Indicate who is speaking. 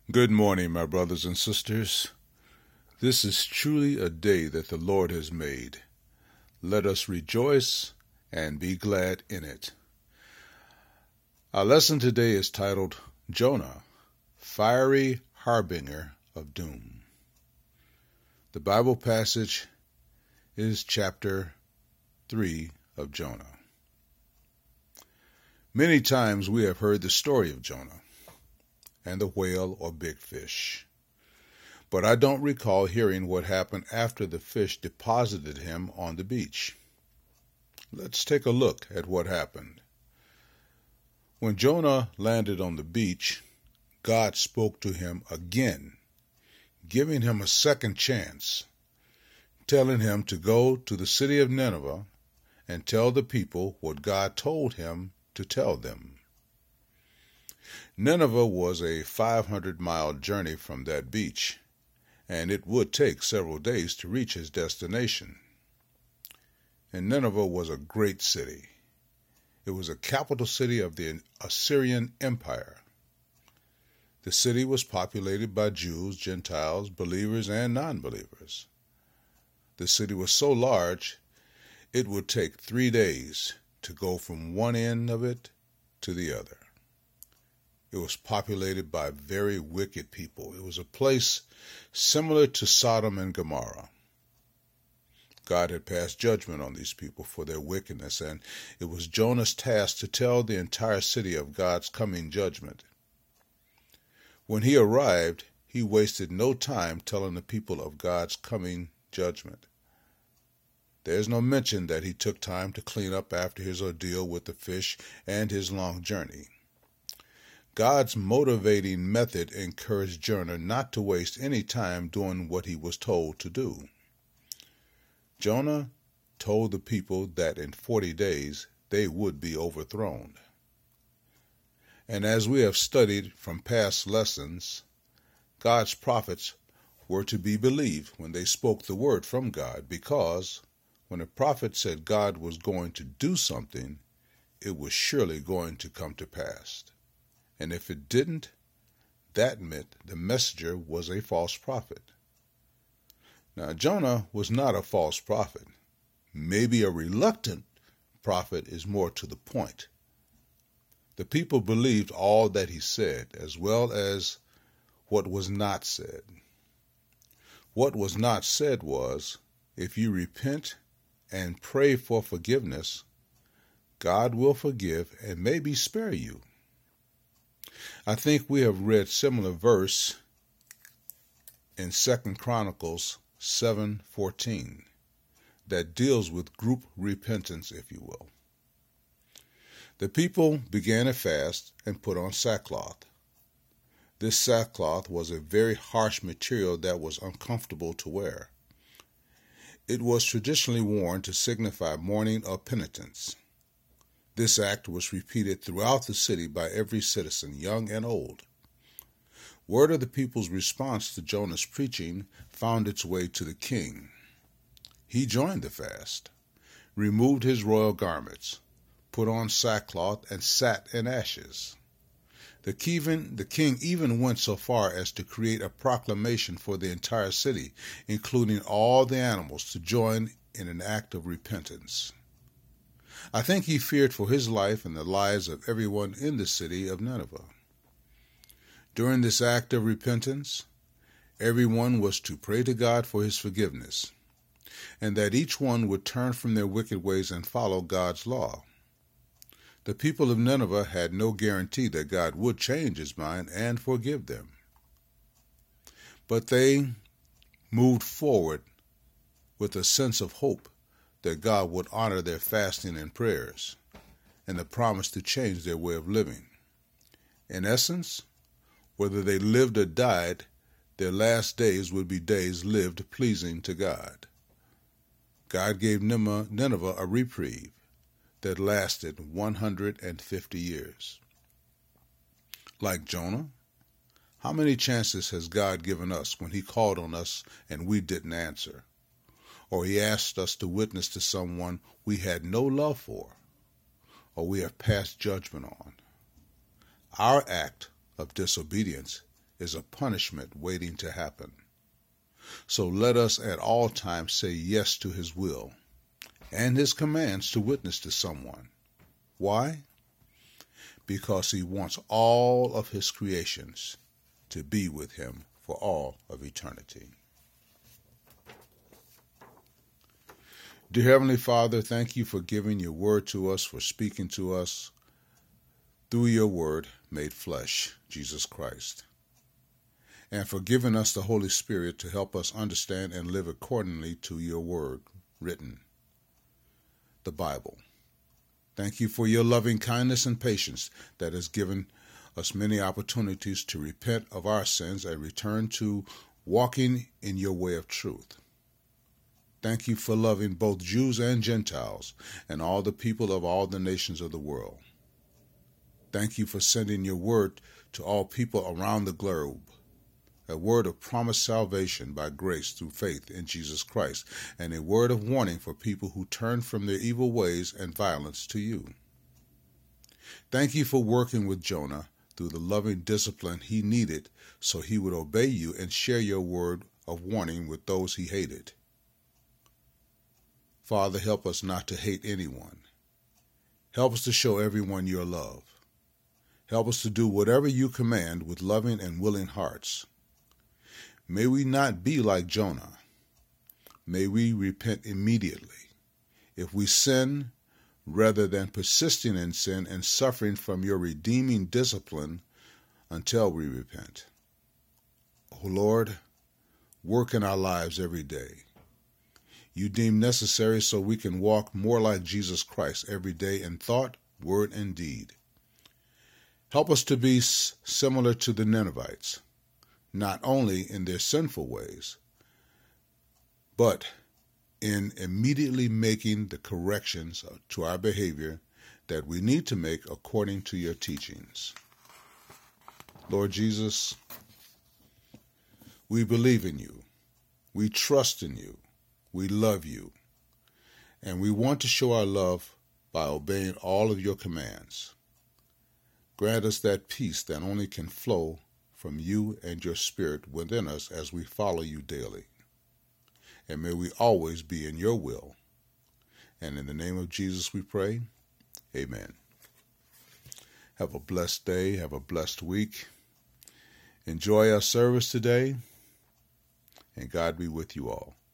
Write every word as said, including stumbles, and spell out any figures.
Speaker 1: Good morning, my brothers and sisters. This is truly a day that the Lord has made. Let us rejoice and be glad in it. Our lesson today is titled Jonah, Fiery Harbinger of Doom. The Bible passage is chapter three of Jonah. Many times we have heard the story of Jonah and the whale or big fish. But I don't recall hearing what happened after the fish deposited him on the beach. Let's take a look at what happened. When Jonah landed on the beach, God spoke to him again, giving him a second chance, telling him to go to the city of Nineveh and tell the people what God told him to tell them. Nineveh was a five hundred mile journey from that beach, and it would take several days to reach his destination. And Nineveh was a great city. It was a capital city of the Assyrian Empire. The city was populated by Jews, Gentiles, believers, and non-believers. The city was so large, it would take three days to go from one end of it to the other. It was populated by very wicked people. It was a place similar to Sodom and Gomorrah. God had passed judgment on these people for their wickedness, and it was Jonah's task to tell the entire city of God's coming judgment. When he arrived, he wasted no time telling the people of God's coming judgment. There's no mention that he took time to clean up after his ordeal with the fish and his long journey. God's motivating method encouraged Jonah not to waste any time doing what he was told to do. Jonah told the people that in forty days they would be overthrown. And as we have studied from past lessons, God's prophets were to be believed when they spoke the word from God, because when a prophet said God was going to do something, it was surely going to come to pass. And if it didn't, that meant the messenger was a false prophet. Now, Jonah was not a false prophet. Maybe a reluctant prophet is more to the point. The people believed all that he said, as well as what was not said. What was not said was, if you repent and pray for forgiveness, God will forgive and maybe spare you. I think we have read similar verse in Second Chronicles seven fourteen that deals with group repentance, if you will. The people began a fast and put on sackcloth. This sackcloth was a very harsh material that was uncomfortable to wear. It was traditionally worn to signify mourning or penitence. This act was repeated throughout the city by every citizen, young and old. Word of the people's response to Jonah's preaching found its way to the king. He joined the fast, removed his royal garments, put on sackcloth, and sat in ashes. The king, the king even went so far as to create a proclamation for the entire city, including all the animals, to join in an act of repentance. I think he feared for his life and the lives of everyone in the city of Nineveh. During this act of repentance, everyone was to pray to God for his forgiveness, and that each one would turn from their wicked ways and follow God's law. The people of Nineveh had no guarantee that God would change his mind and forgive them. But they moved forward with a sense of hope that God would honor their fasting and prayers, and the promise to change their way of living. In essence, whether they lived or died, their last days would be days lived pleasing to God. God gave Nineveh a reprieve that lasted one hundred fifty years. Like Jonah, how many chances has God given us when he called on us and we didn't answer? Or he asked us to witness to someone we had no love for, or we have passed judgment on? Our act of disobedience is a punishment waiting to happen. So let us at all times say yes to his will and his commands to witness to someone. Why? Because he wants all of his creations to be with him for all of eternity. Dear Heavenly Father, thank you for giving your word to us, for speaking to us through your word made flesh, Jesus Christ, and for giving us the Holy Spirit to help us understand and live accordingly to your word written, the Bible. Thank you for your loving kindness and patience that has given us many opportunities to repent of our sins and return to walking in your way of truth. Thank you for loving both Jews and Gentiles and all the people of all the nations of the world. Thank you for sending your word to all people around the globe, a word of promised salvation by grace through faith in Jesus Christ, and a word of warning for people who turn from their evil ways and violence to you. Thank you for working with Jonah through the loving discipline he needed so he would obey you and share your word of warning with those he hated. Father, help us not to hate anyone. Help us to show everyone your love. Help us to do whatever you command with loving and willing hearts. May we not be like Jonah. May we repent immediately. If we sin, rather than persisting in sin and suffering from your redeeming discipline until we repent. O Lord, work in our lives every day. You deem necessary so we can walk more like Jesus Christ every day in thought, word, and deed. Help us to be similar to the Ninevites, not only in their sinful ways, but in immediately making the corrections to our behavior that we need to make according to your teachings. Lord Jesus, we believe in you, we trust in you, we love you, and we want to show our love by obeying all of your commands. Grant us that peace that only can flow from you and your Spirit within us as we follow you daily. And may we always be in your will. And in the name of Jesus we pray, amen. Have a blessed day, have a blessed week. Enjoy our service today, and God be with you all.